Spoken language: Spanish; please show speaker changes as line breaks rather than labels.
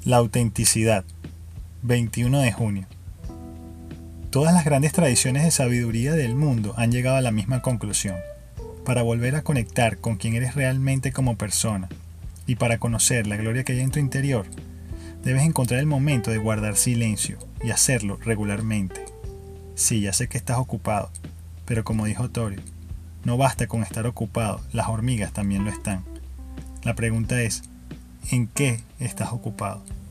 La autenticidad, 21 de junio. Todas las grandes tradiciones de sabiduría del mundo han llegado a la misma conclusión. Para volver a conectar con quien eres realmente como persona y para conocer la gloria que hay en tu interior, debes encontrar el momento de guardar silencio y hacerlo regularmente. Sí, ya sé que estás ocupado, pero como dijo Torio, no basta con estar ocupado, las hormigas también lo están. La pregunta es, ¿en qué estás ocupado?